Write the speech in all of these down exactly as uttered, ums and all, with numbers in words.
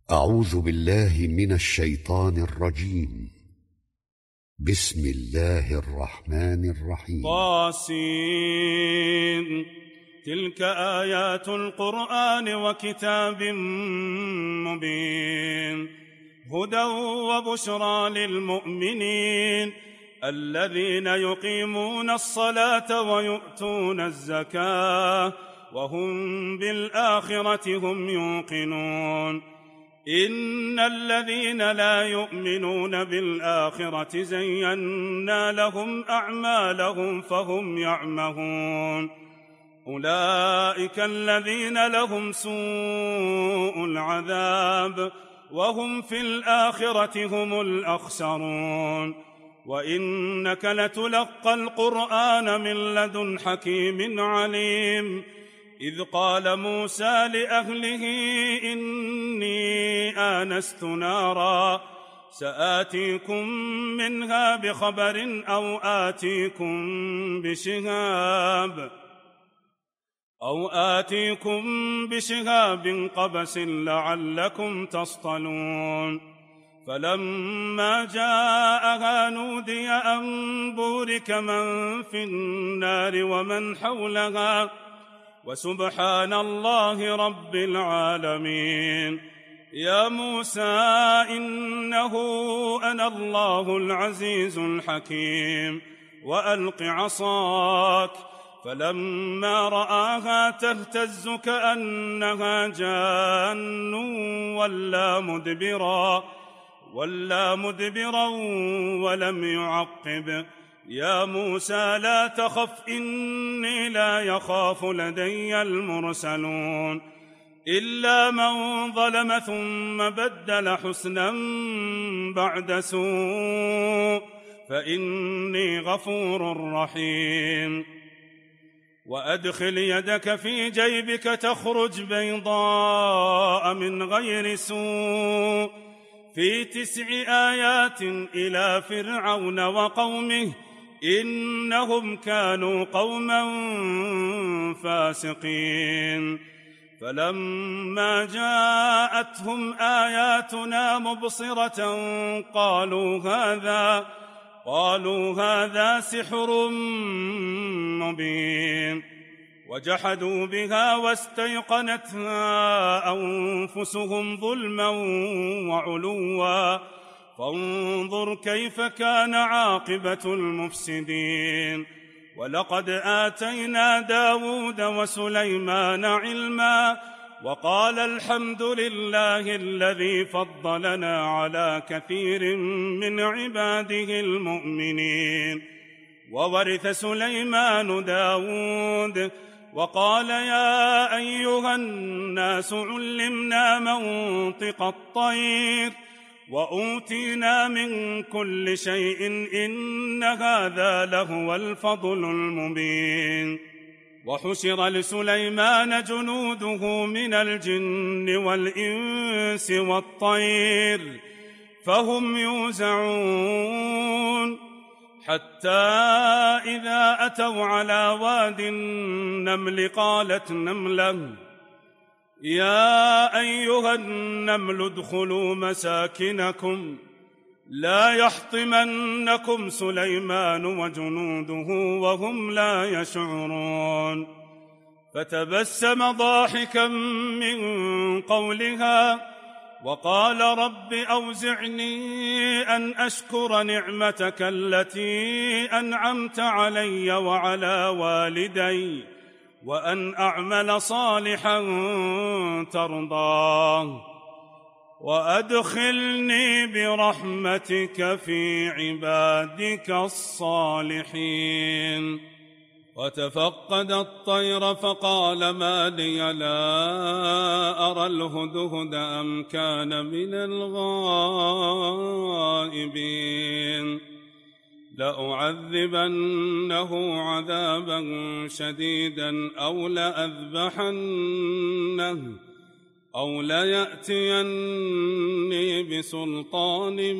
أعوذ بالله من الشيطان الرجيم. بسم الله الرحمن الرحيم. طاسين. تلك آيات القرآن وكتاب مبين، هدى وبشرى للمؤمنين الذين يقيمون الصلاة ويؤتون الزكاة وهم بالآخرة هم يوقنون. إن الذين لا يؤمنون بالآخرة زينا لهم أعمالهم فهم يعمهون. أولئك الذين لهم سوء العذاب وهم في الآخرة هم الأخسرون. وإنك لتلقى القرآن من لدن حكيم عليم. إذ قال موسى لأهله إني آنست نارا سآتيكم منها بخبر أو آتيكم بشهاب أو آتيكم بشهاب قبس لعلكم تصطلون. فلما جاءها نودي أن بورك من في النار ومن حولها وسبحان الله رب العالمين. يا موسى إنه أنا الله العزيز الحكيم وألق عصاك. فلما رآها تهتز كأنها جان ولا مدبرا ولا مدبرا ولم يعقب. يا موسى لا تخف إني لا يخاف لدي المرسلون. إلا من ظلم ثم بدل حسنا بعد سوء فإني غفور رحيم. وأدخل يدك في جيبك تخرج بيضاء من غير سوء في تسع آيات إلى فرعون وقومه إنهم كانوا قوما فاسقين. فلما جاءتهم آياتنا مبصرة قالوا هذا قالوا هذا سحر مبين. وجحدوا بها واستيقنتها أنفسهم ظلما وعلوا فانظر كيف كان عاقبة المفسدين. ولقد آتينا داود وسليمان علما وقال الحمد لله الذي فضلنا على كثير من عباده المؤمنين. وورث سليمان داود وقال يا أيها الناس علمنا منطق الطير وأوتينا من كل شيء إن هذا لهو الفضل المبين. وحشر لسليمان جنوده من الجن والإنس والطير فهم يوزعون حتى إذا أتوا على واد النمل قالت نملة يا أيها النمل ادخلوا مساكنكم لا يحطمنكم سليمان وجنوده وهم لا يشعرون. فتبسم ضاحكا من قولها وقال رب أوزعني أن أشكر نعمتك التي أنعمت علي وعلى والدي وأن أعمل صالحا ترضاه وأدخلني برحمتك في عبادك الصالحين. وتفقد الطير فقال ما لي لا أرى الهدهد أم كان من الغائبين. لأعذبنه عذابا شديدا أو لأذبحنه أو ليأتيني بسلطان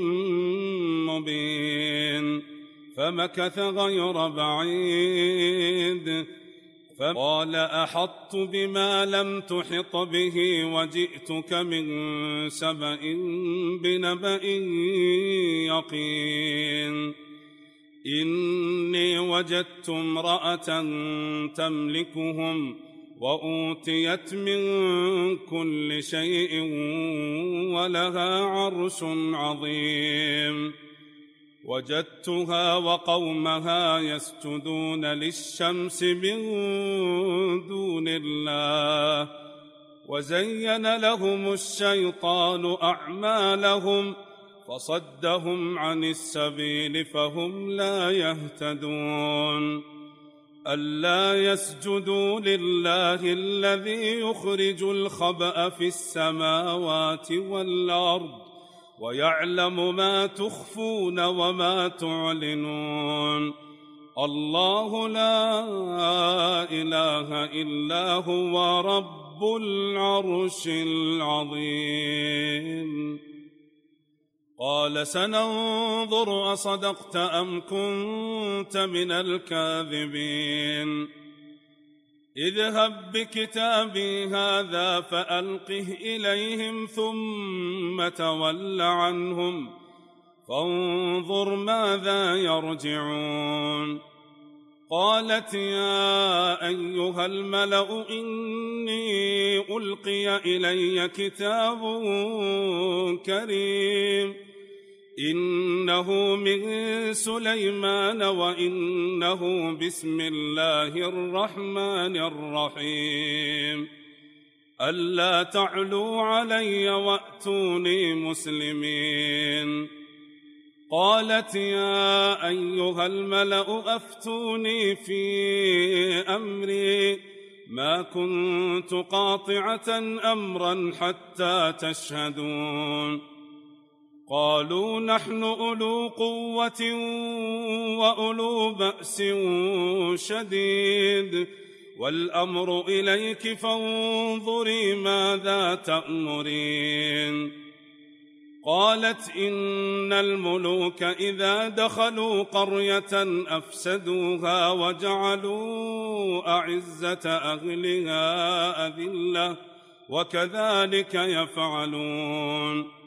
مبين. فمكث غير بعيد فقال أحطت بما لم تحط به وجئتك من سبأ بنبأ يقين إني وجدت امرأة تملكهم وأوتيت من كل شيء ولها عرش عظيم وجدتها وقومها يسجدون للشمس من دون الله وزين لهم الشيطان أعمالهم فصدهم عن السبيل فهم لا يهتدون ألا يسجدوا لله الذي يخرج الخبأ في السماوات والأرض ويعلم ما تخفون وما تعلنون الله لا إله إلا هو رب العرش العظيم قال سننظر أصدقت أم كنت من الكاذبين اذهب بكتابي هذا فألقه إليهم ثم تول عنهم فانظر ماذا يرجعون قالت يا أيها الملأ إني ألقي إلي كتاب كريم إنه من سليمان وإنه بسم الله الرحمن الرحيم ألا تعلوا علي وأتوني مسلمين قالت يا أيها الملأ أفتوني في أمري ما كنت قاطعة أمرا حتى تشهدون قالوا نحن أولو قوة وأولو بأس شديد والأمر إليك فانظري ماذا تأمرين قالت إن الملوك إذا دخلوا قرية أفسدوها وجعلوا أعزة أهلها أذلة وكذلك يفعلون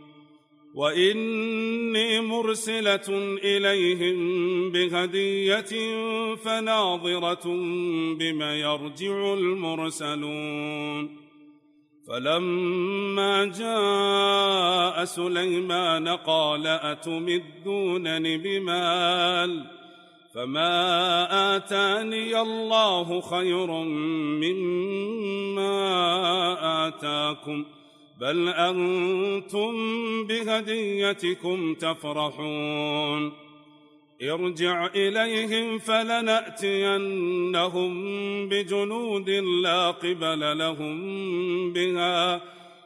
وإني مرسلة إليهم بهدية فناظرة بما يرجع المرسلون فلما جاء سليمان قال أتمدونني بمال فما آتاني الله خير مما آتاكم بل أنتم بهديتكم تفرحون ارجع إليهم فلنأتينهم بجنود لا قبل لهم بها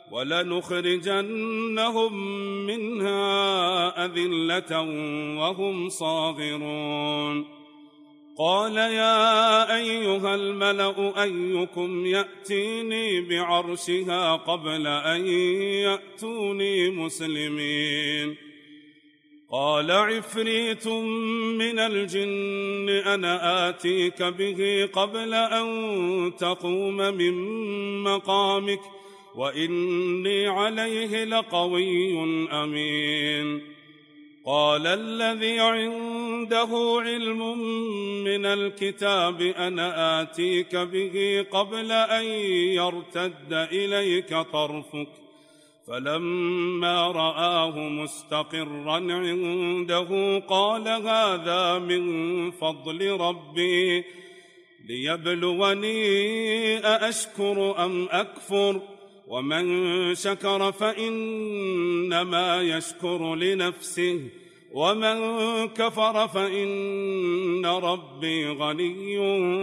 ولنخرجنهم منها أذلة وهم صاغرون قال يا أيها الملأ أيكم يأتيني بعرشها قبل أن يأتوني مسلمين قال عفريت من الجن أنا آتيك به قبل أن تقوم من مقامك وإني عليه لقوي أمين قال الذي عنده علم من الكتاب أنا آتيك به قبل أن يرتد إليك طرفك فلما رآه مستقرا عنده قال هذا من فضل ربي ليبلوني أأشكر أم أكفر ومن شكر فإنما يشكر لنفسه ومن كفر فإن ربي غني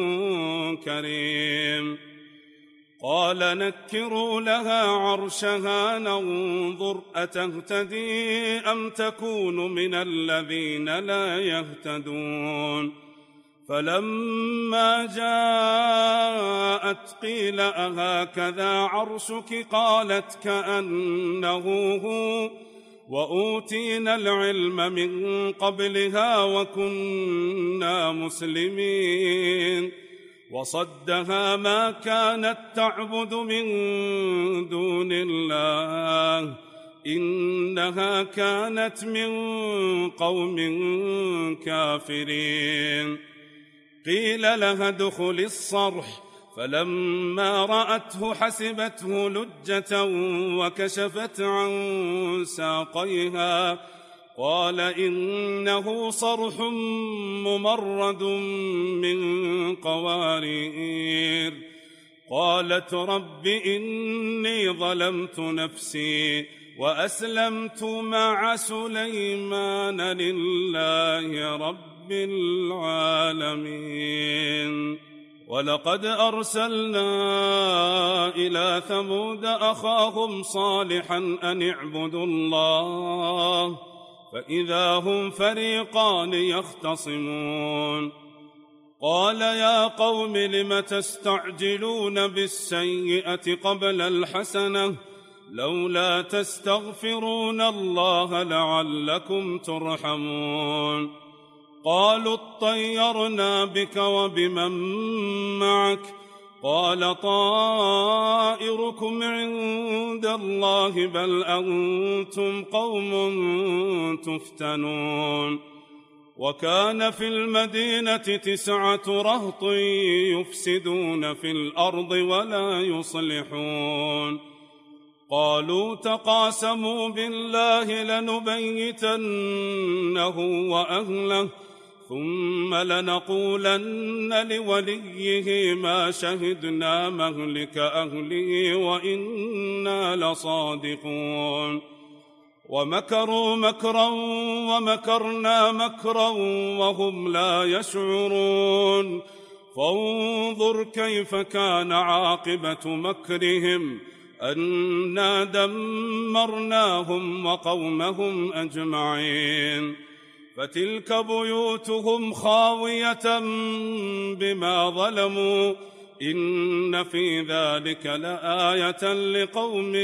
كريم قال نكروا لها عرشها ننظر أتهتدي أم تكون من الذين لا يهتدون فلما جاءت قيل أهكذا عرشك قالت كأنه هو وأوتينا العلم من قبلها وكنا مسلمين وصدها ما كانت تعبد من دون الله إنها كانت من قوم كافرين. قيل لها ادخل الصرح فلما رأته حسبته لجة وكشفت عن ساقيها قال إنه صرح ممرد من قوارير. قالت رب إني ظلمت نفسي وأسلمت مع سليمان لله رب العالمين. ولقد أرسلنا إلى ثمود أخاهم صالحا أن اعبدوا الله فإذا هم فريقان يختصمون. قال يا قوم لم تستعجلون بالسيئة قبل الحسنة لولا تستغفرون الله لعلكم ترحمون. قالوا اطيرنا بك وبمن معك قال طائركم عند الله بل أنتم قوم تفتنون. وكان في المدينة تسعة رهط يفسدون في الأرض ولا يصلحون. قالوا تقاسموا بالله لنبيتنه وأهله ثم لنقولن لوليه ما شهدنا مهلك أهله وإنا لصادقون. ومكروا مكرا ومكرنا مكرا وهم لا يشعرون. فانظر كيف كان عاقبة مكرهم أنا دمرناهم وقومهم أجمعين. فتلك بيوتهم خاوية بما ظلموا إن في ذلك لآية لقوم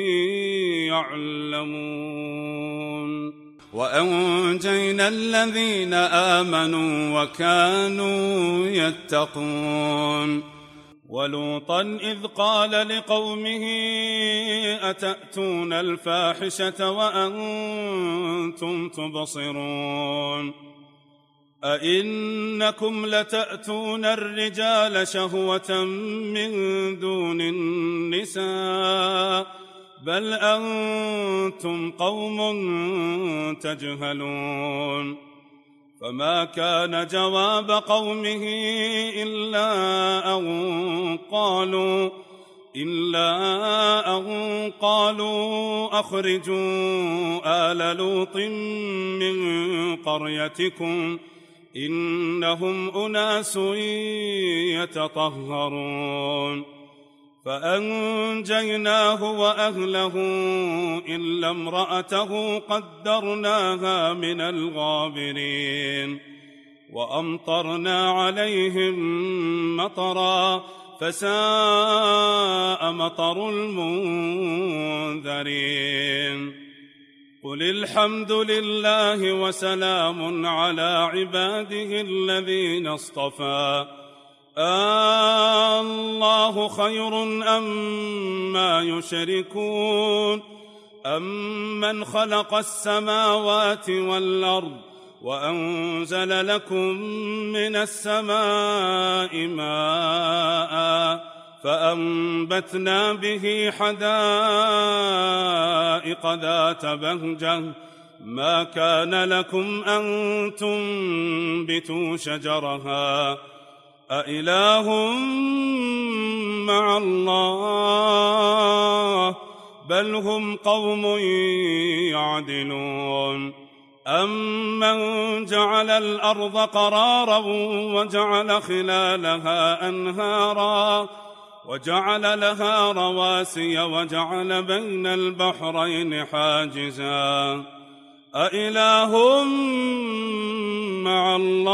يعلمون. وأنجينا الذين آمنوا وكانوا يتقون. ولوطا إذ قال لقومه أتأتون الفاحشة وأنتم تبصرون أئنكم لتأتون الرجال شهوة من دون النساء بل أنتم قوم تجهلون. فما كان جواب قومه إلا أن قالوا إلا أن قالوا أخرجوا آل لوط من قريتكم إنهم أناس يتطهرون. فأنجيناه وأهله إلا امرأته قدرناها من الغابرين. وأمطرنا عليهم مطرا فساء مطر المنذرين. قل الحمد لله وسلام على عباده الذين اصطفى آه الله خير أما يشركون أمن خلق السماوات والأرض وأنزل لكم من السماء ماء فأنبتنا به حدائق ذات بهجة ما كان لكم أن تنبتوا شجرها أإله مع الله بل هم قوم يعدلون. أمن جعل الأرض قرارا وجعل خلالها أنهارا وجعل لها رواسي وجعل بين البحرين حاجزا أإله مع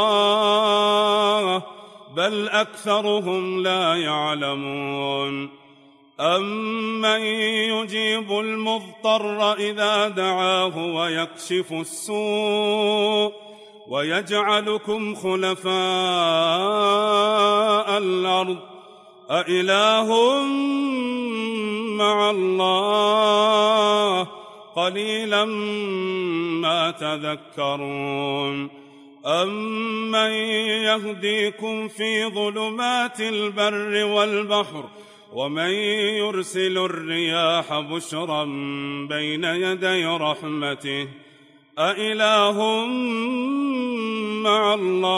الله بل أكثرهم لا يعلمون. أمن يجيب المضطر إذا دعاه ويكشف السوء ويجعلكم خلفاء الأرض أإله مع الله قليلا ما تذكرون أمن يهديكم في ظلمات البر والبحر ومن يرسل الرياح بشرا بين يدي رحمته أإله مع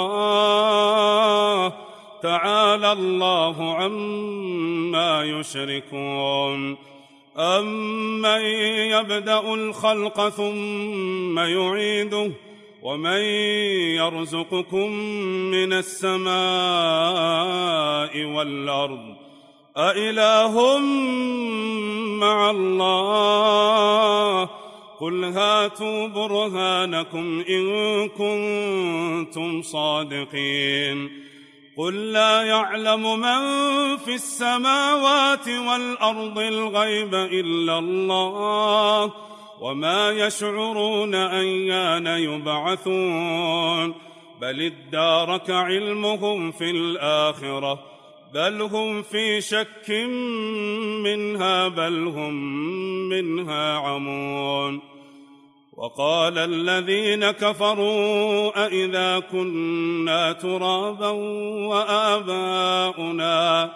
الله تعالى الله عما يشركون أمن يبدأ الخلق ثم يعيده ومن يرزقكم من السماء والأرض أإله مع الله قل هاتوا برهانكم إن كنتم صادقين قل لا يعلم من في السماوات والأرض الغيب إلا الله وما يشعرون أيان يبعثون بل ادارك علمهم في الآخرة بل هم في شك منها بل هم منها عمون وقال الذين كفروا أئذا كنا ترابا وآباؤنا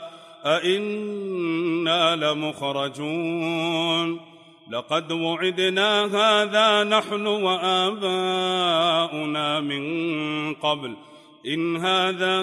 أئنا لمخرجون لقد وعدنا هذا نحن وآباؤنا من قبل إن هذا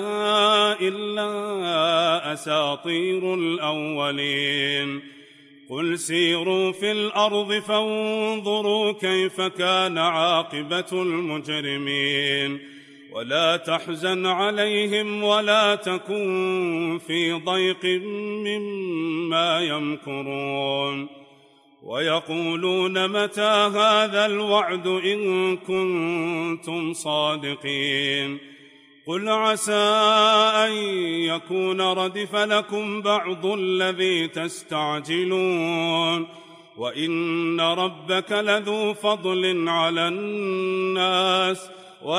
إلا أساطير الأولين قل سيروا في الأرض فانظروا كيف كان عاقبة المجرمين ولا تحزن عليهم ولا تكن في ضيق مما يمكرون ويقولون متى هذا الوعد إن كنتم صادقين قل عسى أن يكون ردف لكم بعض الذي تستعجلون وإن ربك لذو فضل على الناس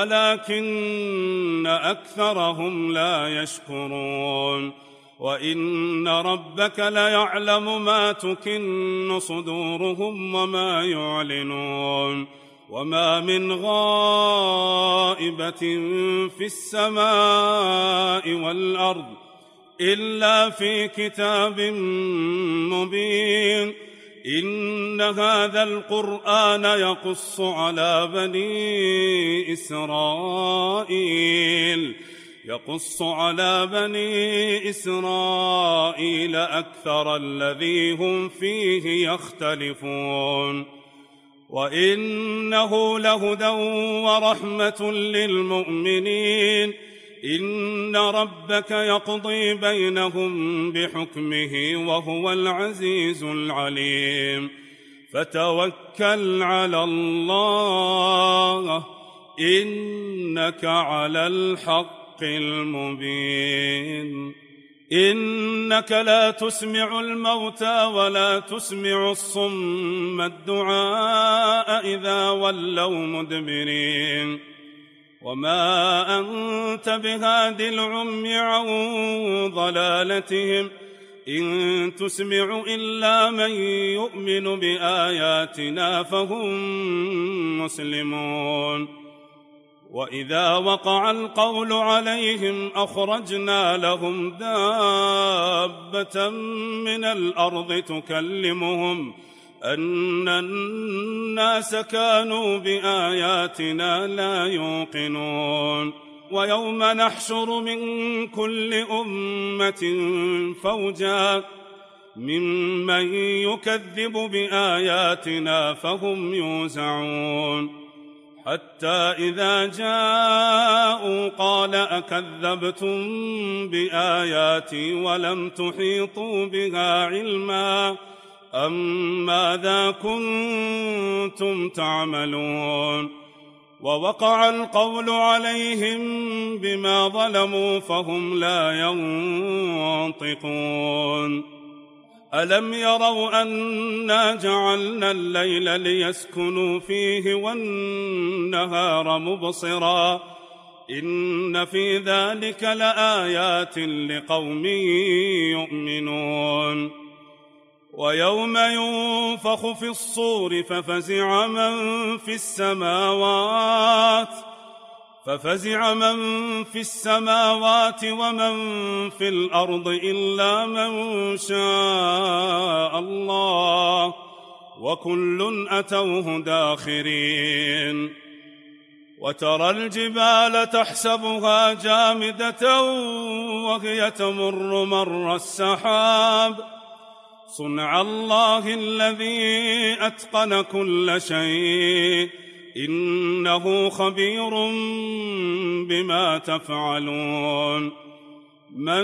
ولكن أكثرهم لا يشكرون وإن ربك ليعلم ما تكن صدورهم وما يعلنون وما من غائبة في السماء والأرض إلا في كتاب مبين إن هذا القرآن يقص على بني إسرائيل يقص على بني إسرائيل أكثر الذي هم فيه يختلفون وإنه لهدى ورحمة للمؤمنين إن ربك يقضي بينهم بحكمه وهو العزيز العليم فتوكل على الله إنك على الحق المبين إنك لا تسمع الموتى ولا تسمع الصم الدعاء إذا ولوا مدبرين وما أنت بهاد العمي عن ضلالتهم إن تسمع إلا من يؤمن بآياتنا فهم مسلمون وإذا وقع القول عليهم أخرجنا لهم دابة من الأرض تكلمهم أن الناس كانوا بآياتنا لا يوقنون ويوم نحشر من كل أمة فوجا ممن يكذب بآياتنا فهم يوزعون حتى إذا جاءوا قال أكذبتم بآياتي ولم تحيطوا بها علما أم ماذا كنتم تعملون ووقع القول عليهم بما ظلموا فهم لا ينطقون ألم يروا أنا جعلنا الليل ليسكنوا فيه والنهار مبصرا إن في ذلك لآيات لقوم يؤمنون ويوم ينفخ في الصور ففزع من في السماوات ففزع من في السماوات ومن في الأرض إلا من شاء الله وكل أتوه داخرين وترى الجبال تحسبها جامدة وهي تمر مر السحاب صنع الله الذي أتقن كل شيء إنه خبير بما تفعلون من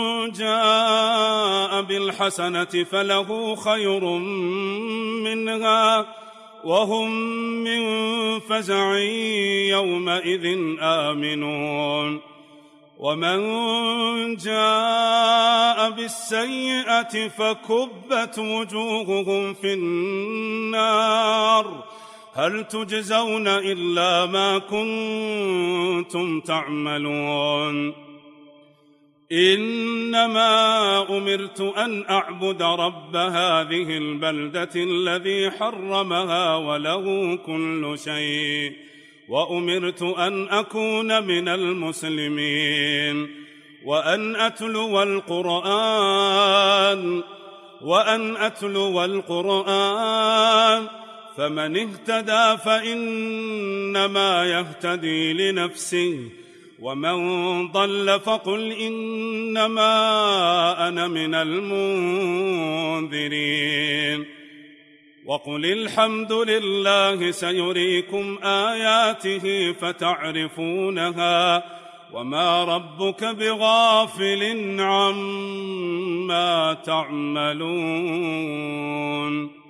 جاء بالحسنة فله خير منها وهم من فزع يومئذ آمنون ومن جاء بالسيئة فكبت وجوههم في النار هل تجزون إلا ما كنتم تعملون إنما أمرت أن أعبد رب هذه البلدة الذي حرمها وله كل شيء وأمرت أن أكون من المسلمين وأن أتلو القرآن وأن أتلو القرآن فمن اهتدى فإنما يهتدي لنفسه ومن ضل فقل إنما أنا من المنذرين وقل الحمد لله سيريكم آياته فتعرفونها وما ربك بغافل عما تعملون